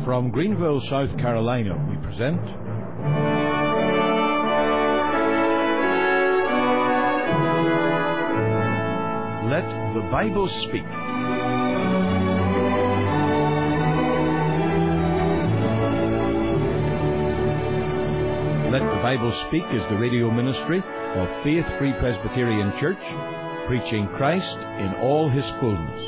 From Greenville, South Carolina, we present Let the Bible Speak. Let the Bible Speak is the radio ministry of Faith Free Presbyterian Church, preaching Christ in all His fullness.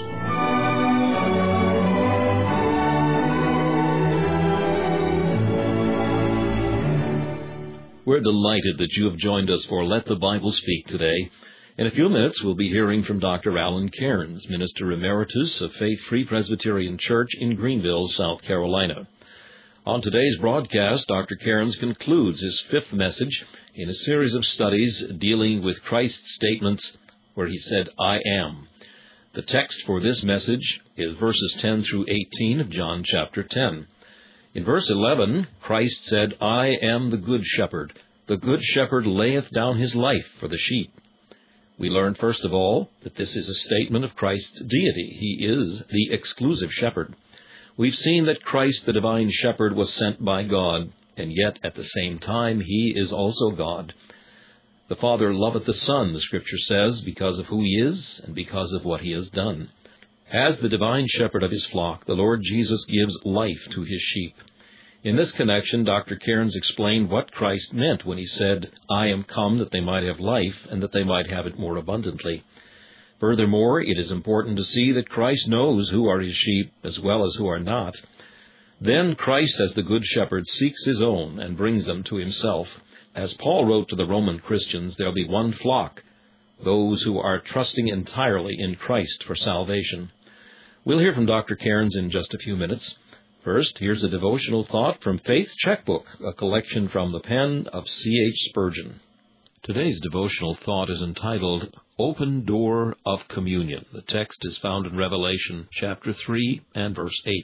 We're delighted that you have joined us for Let the Bible Speak today. In a few minutes, we'll be hearing from Dr. Alan Cairns, Minister Emeritus of Faith Free Presbyterian Church in Greenville, South Carolina. On today's broadcast, Dr. Cairns concludes his fifth message in a series of studies dealing with Christ's statements where he said, I am. The text for this message is verses 10 through 18 of John chapter 10. In verse 11, Christ said, I am the good shepherd. The good shepherd layeth down his life for the sheep. We learn, first of all, that this is a statement of Christ's deity. He is the exclusive shepherd. We've seen that Christ, the divine shepherd, was sent by God, and yet at the same time he is also God. The Father loveth the Son, the Scripture says, because of who he is and because of what he has done. As the divine shepherd of his flock, the Lord Jesus gives life to his sheep. In this connection, Dr. Cairns explained what Christ meant when he said, I am come that they might have life and that they might have it more abundantly. Furthermore, it is important to see that Christ knows who are his sheep as well as who are not. Then Christ, as the good shepherd, seeks his own and brings them to himself. As Paul wrote to the Roman Christians, there will be one flock, those who are trusting entirely in Christ for salvation. We'll hear from Dr. Cairns in just a few minutes. First, here's a devotional thought from Faith Checkbook, a collection from the pen of C.H. Spurgeon. Today's devotional thought is entitled, Open Door of Communion. The text is found in Revelation chapter 3 and verse 8.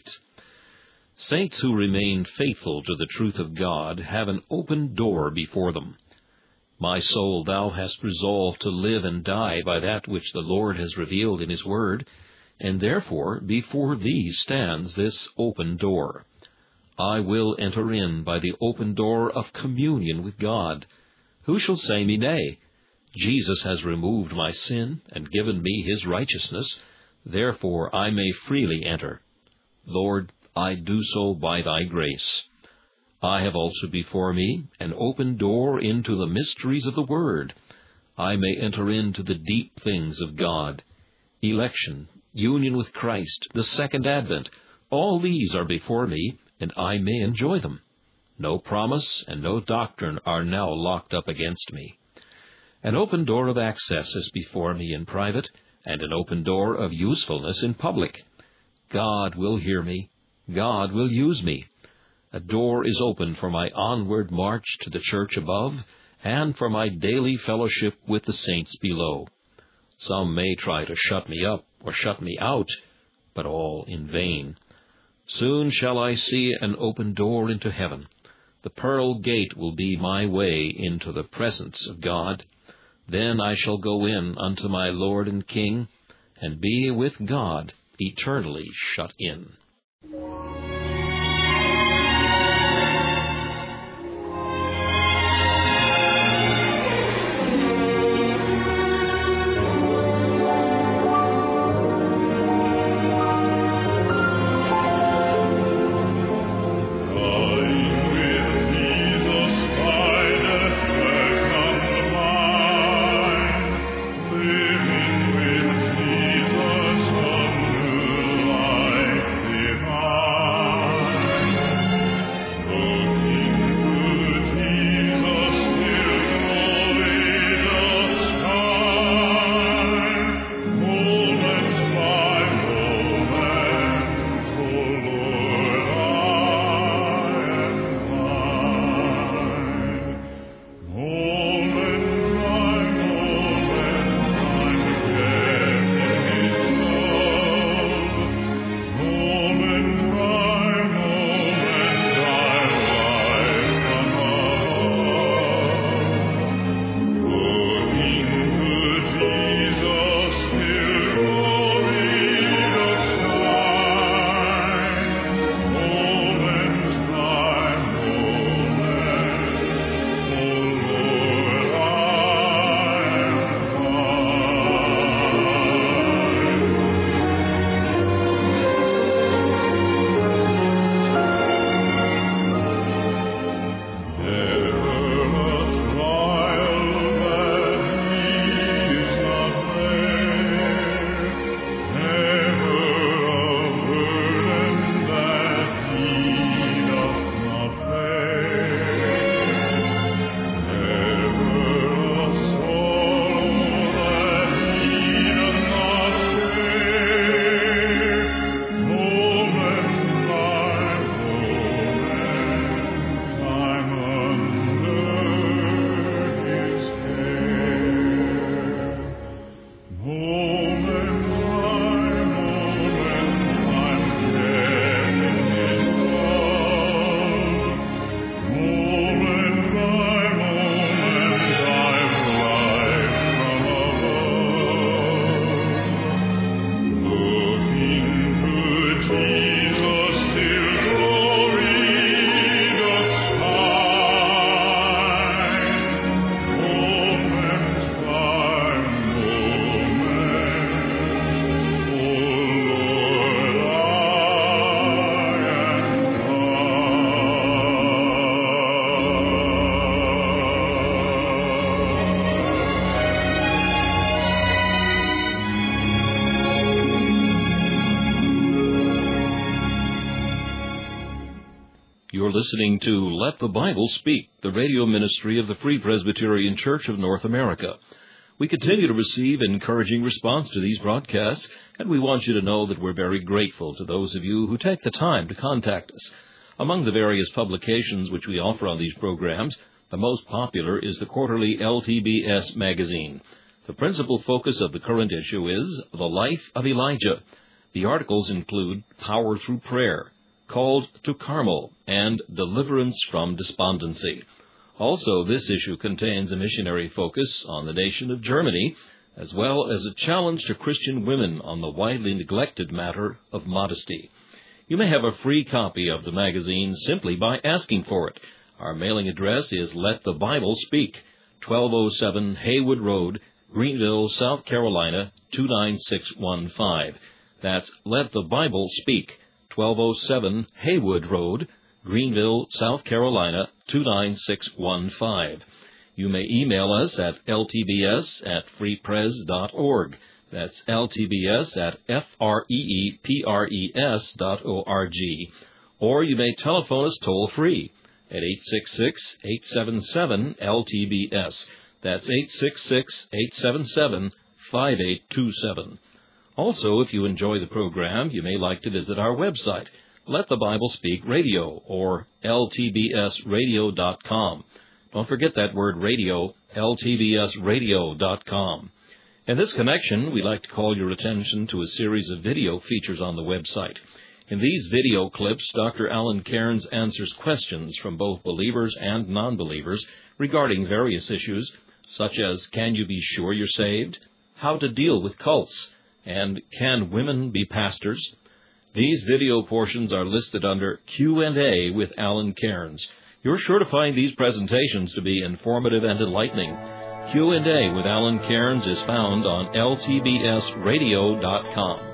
Saints who remain faithful to the truth of God have an open door before them. My soul, thou hast resolved to live and die by that which the Lord has revealed in his word, and therefore before thee stands this open door. I will enter in by the open door of communion with God. Who shall say me nay? Jesus has removed my sin and given me his righteousness, therefore I may freely enter. Lord, I do so by thy grace. I have also before me an open door into the mysteries of the Word. I may enter into the deep things of God. Election, union with Christ, the second advent, all these are before me, and I may enjoy them. No promise and no doctrine are now locked up against me. An open door of access is before me in private, and an open door of usefulness in public. God will hear me. God will use me. A door is open for my onward march to the church above, and for my daily fellowship with the saints below. Some may try to shut me up or shut me out, but all in vain. Soon shall I see an open door into heaven. The pearl gate will be my way into the presence of God. Then I shall go in unto my Lord and King, and be with God eternally shut in. Living with Jesus, a new life divine. You're listening to Let the Bible Speak, the radio ministry of the Free Presbyterian Church of North America. We continue to receive encouraging response to these broadcasts, and we want you to know that we're very grateful to those of you who take the time to contact us. Among the various publications which we offer on these programs, the most popular is the quarterly LTBS magazine. The principal focus of the current issue is The Life of Elijah. The articles include Power Through Prayer, Called to Carmel, and Deliverance from Despondency. Also, this issue contains a missionary focus on the nation of Germany, as well as a challenge to Christian women on the widely neglected matter of modesty. You may have a free copy of the magazine simply by asking for it. Our mailing address is Let the Bible Speak, 1207 Haywood Road, Greenville, South Carolina, 29615. That's Let the Bible Speak, 1207 Haywood Road, Greenville, South Carolina, 29615. You may email us at ltbs@freepres.org. That's ltbs@freepres.org. Or you may telephone us toll-free at 866-877-LTBS. That's 866-877-5827. Also, if you enjoy the program, you may like to visit our website, Let the Bible Speak Radio, or ltbsradio.com. Don't forget that word radio, ltbsradio.com. In this connection, we'd like to call your attention to a series of video features on the website. In these video clips, Dr. Alan Cairns answers questions from both believers and non-believers regarding various issues, such as can you be sure you're saved, how to deal with cults, and can women be pastors? These video portions are listed under Q&A with Alan Cairns. You're sure to find these presentations to be informative and enlightening. Q&A with Alan Cairns is found on ltbsradio.com.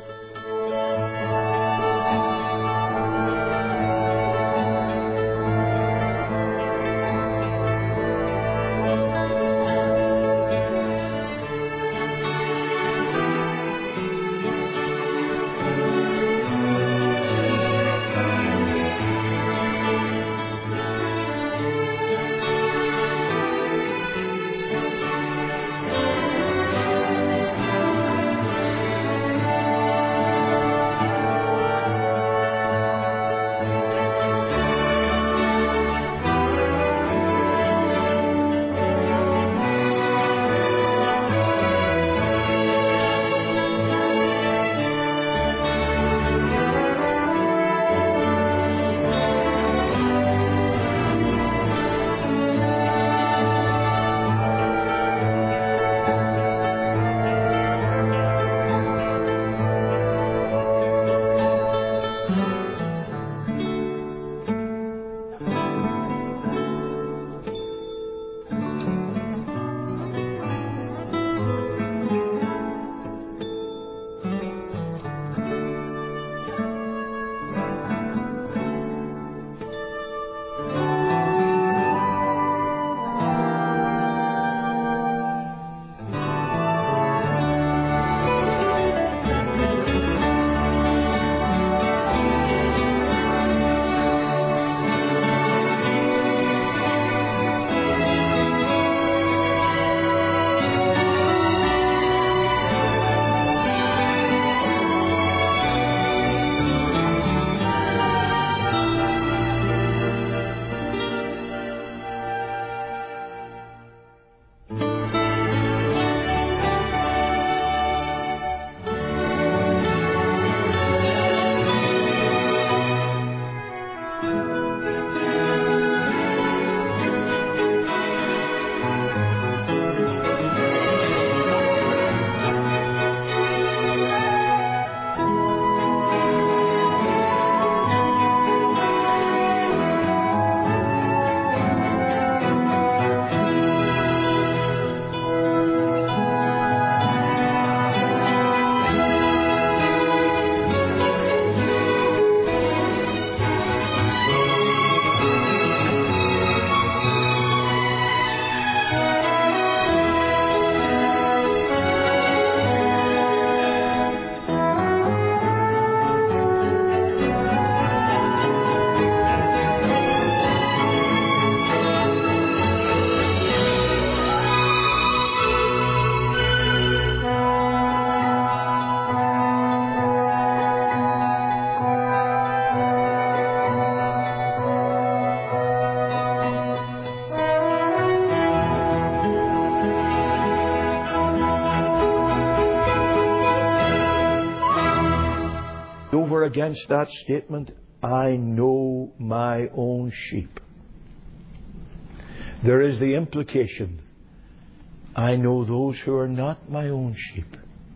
against that statement, I know my own sheep, there is the implication, I know those who are not my own sheep.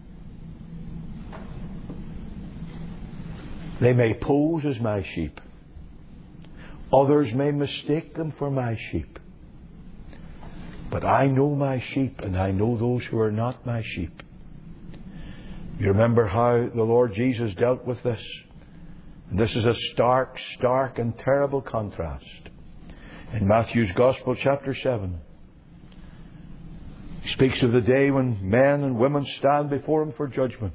They may pose as my sheep. Others may mistake them for my sheep. But I know my sheep, and I know those who are not my sheep. You remember how the Lord Jesus dealt with this? And this is a stark and terrible contrast. In Matthew's Gospel, chapter 7, he speaks of the day when men and women stand before Him for judgment.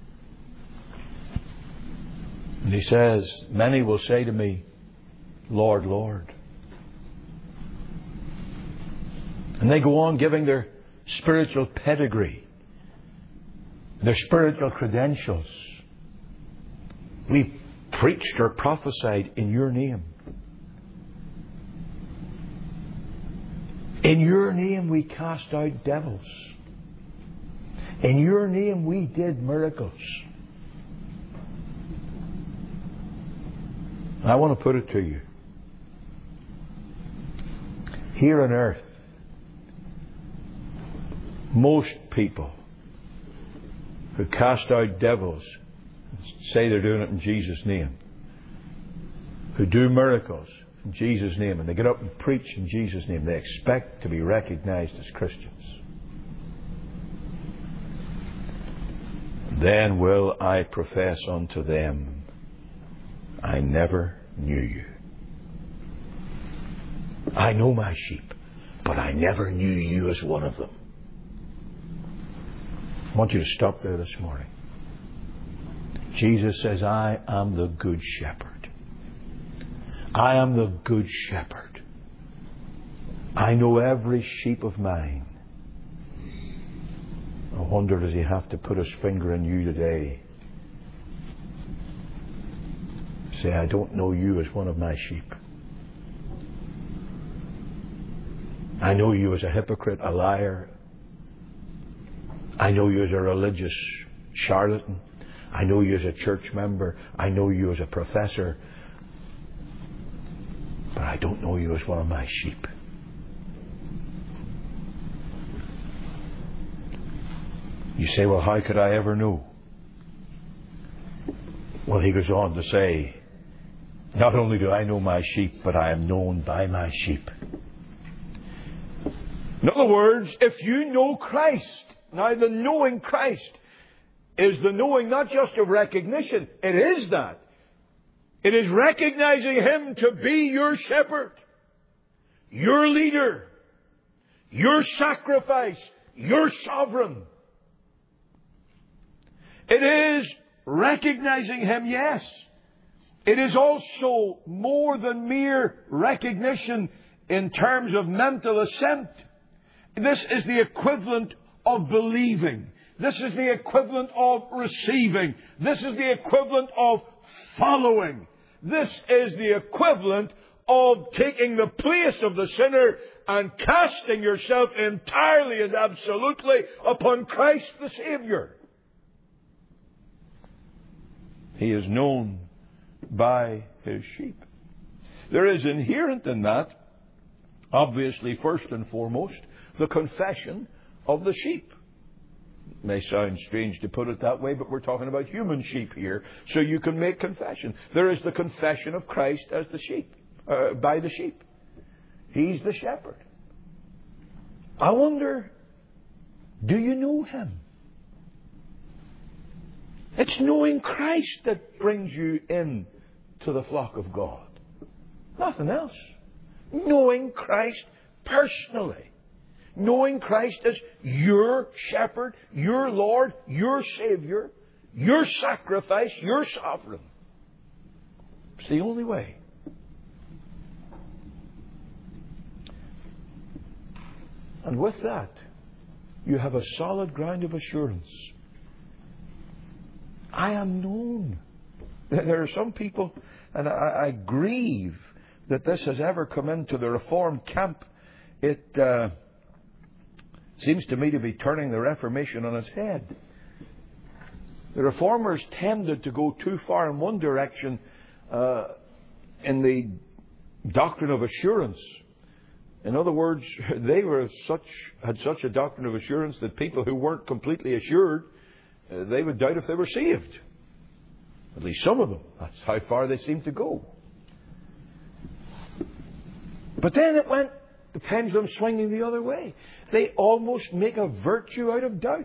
And He says, many will say to me, Lord, Lord. And they go on giving their spiritual pedigree, their spiritual credentials. We preached or prophesied in your name. In your name we cast out devils. In your name we did miracles. I want to put it to you. Here on earth, most people who cast out devils say they're doing it in Jesus' name, who do miracles in Jesus' name, and they get up and preach in Jesus' name, they expect to be recognized as Christians. Then will I profess unto them, I never knew you. I know my sheep, but I never knew you as one of them. I want you to stop there this morning. Jesus says, I am the good shepherd. I am the good shepherd. I know every sheep of mine. I wonder, does He have to put His finger in you today? Say, I don't know you as one of my sheep. I know you as a hypocrite, a liar. I know you as a religious charlatan. I know you as a church member. I know you as a professor. But I don't know you as one of my sheep. You say, well, how could I ever know? Well, He goes on to say, not only do I know my sheep, but I am known by my sheep. In other words, if you know Christ, now the knowing Christ is the knowing not just of recognition, it is that. It is recognizing Him to be your shepherd, your leader, your sacrifice, your sovereign. It is recognizing Him, yes. It is also more than mere recognition in terms of mental assent. This is the equivalent of believing. This is the equivalent of receiving. This is the equivalent of following. This is the equivalent of taking the place of the sinner and casting yourself entirely and absolutely upon Christ the Saviour. He is known by His sheep. There is inherent in that, obviously, first and foremost, the confession of the sheep. It may sound strange to put it that way, but we're talking about human sheep here, so you can make confession. There is the confession of Christ as the sheep, by the sheep. He's the shepherd. I wonder, do you know Him? It's knowing Christ that brings you in to the flock of God. Nothing else. Knowing Christ personally. Knowing Christ as your shepherd, your Lord, your Saviour, your sacrifice, your sovereign. It's the only way. And with that, you have a solid ground of assurance. I am known. There are some people, and I grieve that this has ever come into the Reformed camp. It seems to me to be turning the Reformation on its head. The Reformers tended to go too far in one direction in the doctrine of assurance. In other words, they had such a doctrine of assurance that people who weren't completely assured, they would doubt if they were saved. At least some of them. That's how far they seemed to go. But then it went, the pendulum swinging the other way. They almost make a virtue out of doubt.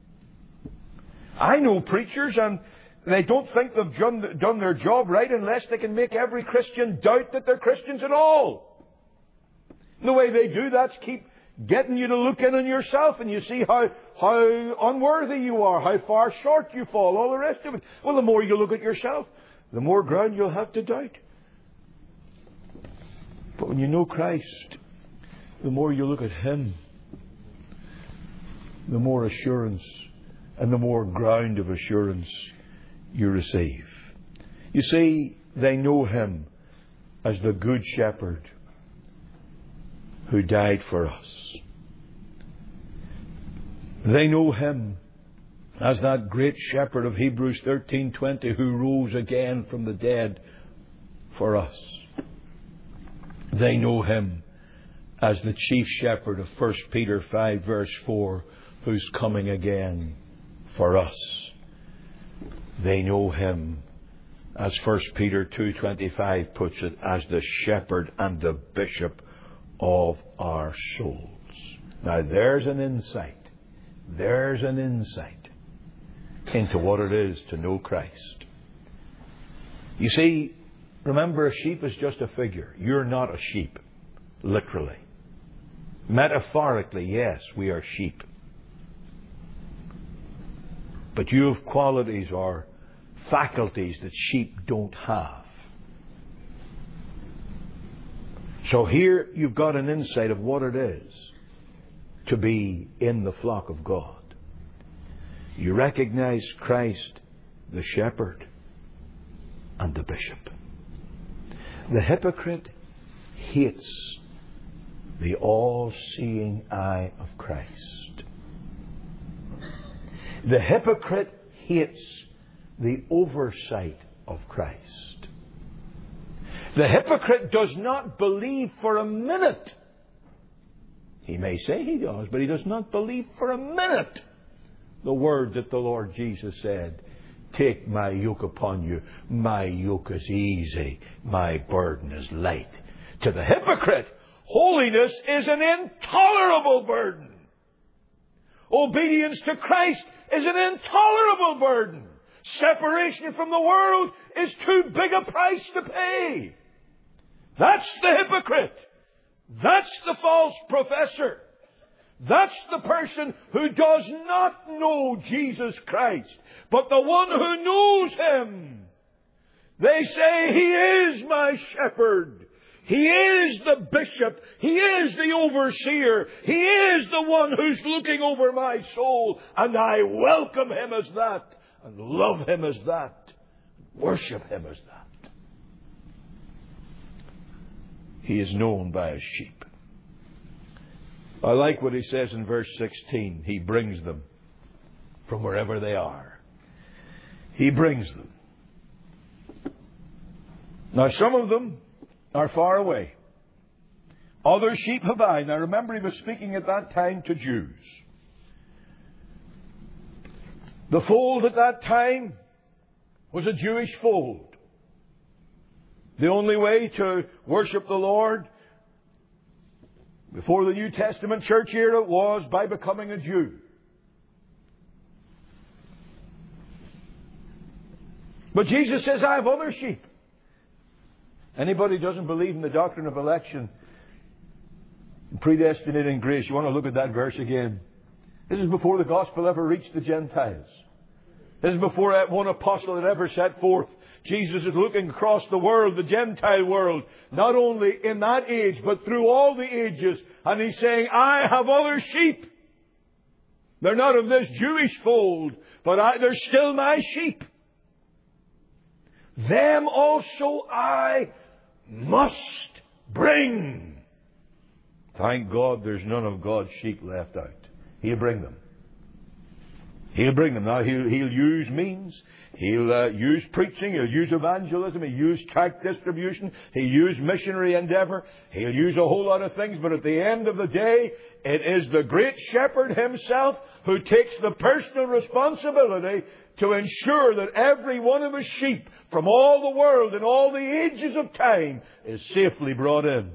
I know preachers, and they don't think they've done their job right unless they can make every Christian doubt that they're Christians at all. The way they do that's keep getting you to look in on yourself, and you see how unworthy you are, how far short you fall, all the rest of it. Well, the more you look at yourself, the more ground you'll have to doubt. But when you know Christ, the more you look at Him, the more assurance and the more ground of assurance you receive. You see, they know Him as the Good Shepherd who died for us. They know Him as that great shepherd of Hebrews 13:20 who rose again from the dead for us. They know Him as the chief shepherd of 1 Peter 5 verse 4 who's coming again for us. They know Him as 1 Peter 2:25 puts it, as the shepherd and the bishop of our souls. Now there's an insight. There's an insight into what it is to know Christ. You see, remember, a sheep is just a figure. You're not a sheep, literally. Metaphorically, yes, we are sheep. But you have qualities or faculties that sheep don't have. So here you've got an insight of what it is to be in the flock of God. You recognize Christ, the shepherd, and the bishop. The hypocrite hates the all-seeing eye of Christ. The hypocrite hates the oversight of Christ. The hypocrite does not believe for a minute. He may say he does, but he does not believe for a minute the word that the Lord Jesus said, "Take my yoke upon you. My yoke is easy. My burden is light." To the hypocrite, holiness is an intolerable burden. Obedience to Christ is an intolerable burden. Separation from the world is too big a price to pay. That's the hypocrite. That's the false professor. That's the person who does not know Jesus Christ, but the one who knows Him. They say, "He is my shepherd. He is the bishop. He is the overseer. He is the one who's looking over my soul. And I welcome Him as that, and love Him as that, worship Him as that." He is known by His sheep. I like what he says in verse 16. He brings them from wherever they are. He brings them. Now some of them are far away. Other sheep have I. Now remember, he was speaking at that time to Jews. The fold at that time was a Jewish fold. The only way to worship the Lord before the New Testament church era was by becoming a Jew. But Jesus says, "I have other sheep." Anybody who doesn't believe in the doctrine of election, predestinating grace, you want to look at that verse again. This is before the gospel ever reached the Gentiles. This is before one apostle had ever set forth. Jesus is looking across the world, the Gentile world, not only in that age, but through all the ages. And He's saying, "I have other sheep. They're not of this Jewish fold, but they're still my sheep. Them also I must bring." Thank God there's none of God's sheep left out. He'll bring them. He'll bring them. Now, he'll use means. He'll use preaching. He'll use evangelism. He'll use tract distribution. He'll use missionary endeavor. He'll use a whole lot of things. But at the end of the day, it is the great shepherd himself who takes the personal responsibility to ensure that every one of his sheep from all the world and all the ages of time is safely brought in.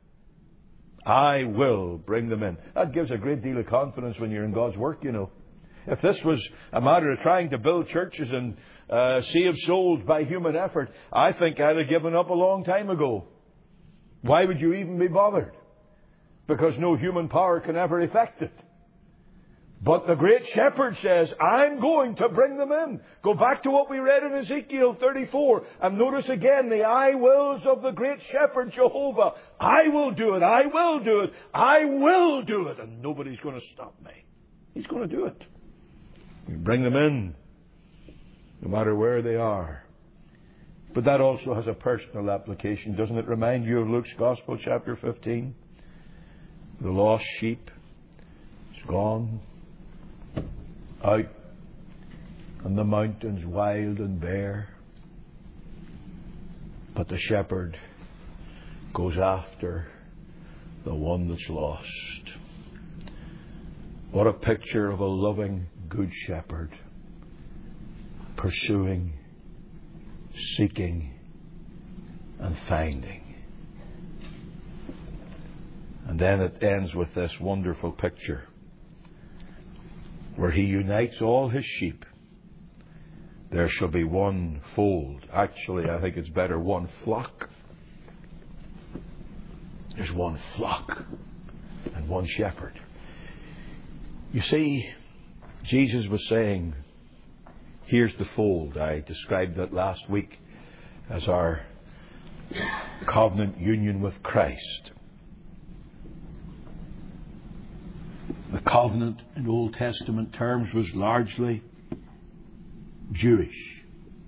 I will bring them in. That gives a great deal of confidence when you're in God's work, you know. If this was a matter of trying to build churches and save souls by human effort, I think I'd have given up a long time ago. Why would you even be bothered? Because no human power can ever effect it. But the great shepherd says, I'm going to bring them in. Go back to what we read in Ezekiel 34 and notice again the I wills of the great shepherd Jehovah. I will do it. I will do it. I will do it. And nobody's going to stop me. He's going to do it. You bring them in, no matter where they are. But that also has a personal application. Doesn't it remind you of Luke's Gospel, chapter 15? The lost sheep is gone out on the mountains, wild and bare. But the shepherd goes after the one that's lost. What a picture of a loving, good shepherd pursuing, seeking, and finding. And then it ends with this wonderful picture where he unites all his sheep. There shall be one fold. Actually, I think it's better, one flock. There's one flock and one shepherd. You see, Jesus was saying, here's the fold. I described that last week as our covenant union with Christ. The covenant in Old Testament terms was largely Jewish.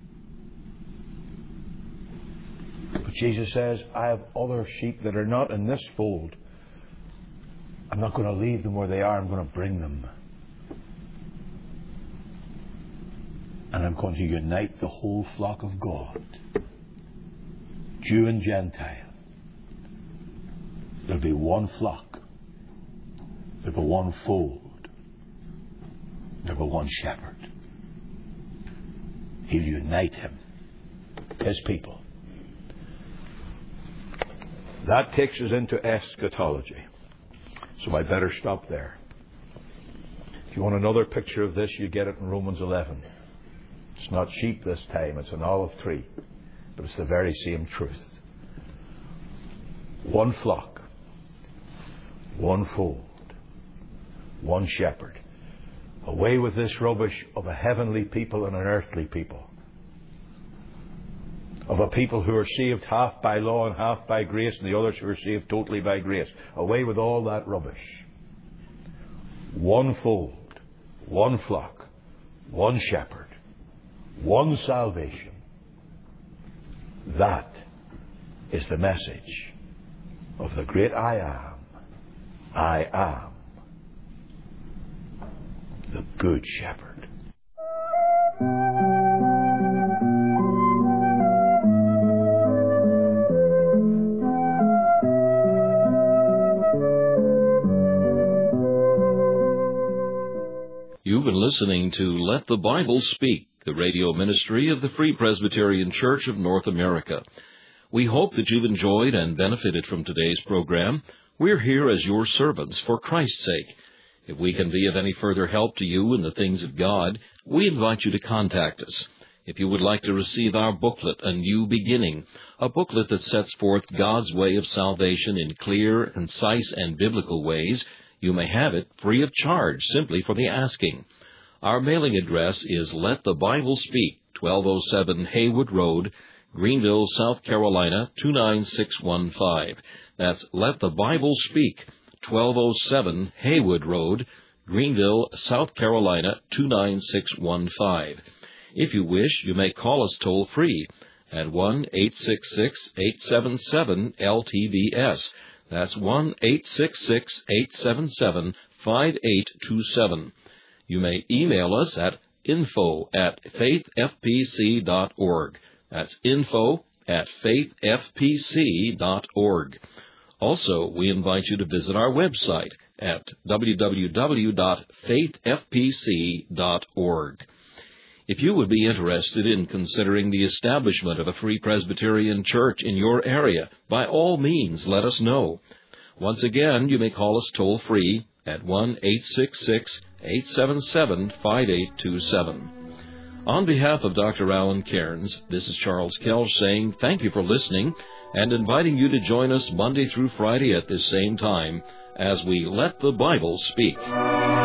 But Jesus says, I have other sheep that are not in this fold. I'm not going to leave them where they are. I'm going to bring them. And I'm going to unite the whole flock of God, Jew and Gentile. There'll be one flock. There'll be one fold. There'll be one shepherd. He'll unite him, his people. That takes us into eschatology. So I better stop there. If you want another picture of this, you get it in Romans 11. It's not sheep this time, it's an olive tree. But it's the very same truth. One flock, one fold, one shepherd. Away with this rubbish of a heavenly people and an earthly people. Of a people who are saved half by law and half by grace, and the others who are saved totally by grace. Away with all that rubbish. One fold, one flock, one shepherd, one salvation. That is the message of the great I am. I am the Good Shepherd. You've been listening to Let the Bible Speak, the radio ministry of the Free Presbyterian Church of North America. We hope that you've enjoyed and benefited from today's program. We're here as your servants for Christ's sake. If we can be of any further help to you in the things of God, we invite you to contact us. If you would like to receive our booklet, A New Beginning, a booklet that sets forth God's way of salvation in clear, concise, and biblical ways, you may have it free of charge, simply for the asking. Our mailing address is Let the Bible Speak, 1207 Haywood Road, Greenville, South Carolina, 29615. That's Let the Bible Speak, 1207 Haywood Road, Greenville, South Carolina, 29615. If you wish, you may call us toll-free at 1-866-877-LTBS. That's 1-866-877-5827. You may email us at info@faithfpc.org. That's info@faithfpc.org. Also, we invite you to visit our website at www.faithfpc.org. If you would be interested in considering the establishment of a Free Presbyterian Church in your area, by all means, let us know. Once again, you may call us toll-free at 1-866-877-5827. On behalf of Dr. Alan Cairns, this is Charles Kelch saying thank you for listening and inviting you to join us Monday through Friday at this same time as we let the Bible speak.